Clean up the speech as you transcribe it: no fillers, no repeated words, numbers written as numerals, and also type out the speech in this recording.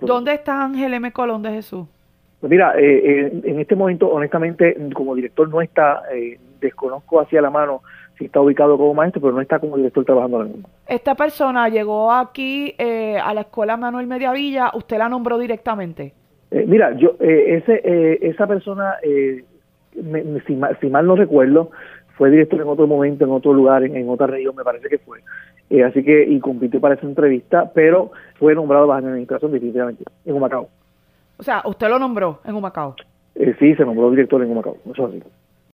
¿Dónde está Ángel M. Colón de Jesús? Pues mira, en este momento, honestamente, como director no está, desconozco hacia la mano si está ubicado como maestro, pero no está como director trabajando ahora mismo. Esta persona llegó aquí a la escuela Manuel Mediavilla, ¿usted la nombró directamente? Mira, esa persona, si mal no recuerdo, fue director en otro momento, en otro lugar, en otra región, me parece que fue. Así que, y compitió para esa entrevista, pero fue nombrado bajo mi administración definitivamente, en Humacao. O sea, usted lo nombró en Humacao. Sí, se nombró director en Humacao, eso es así.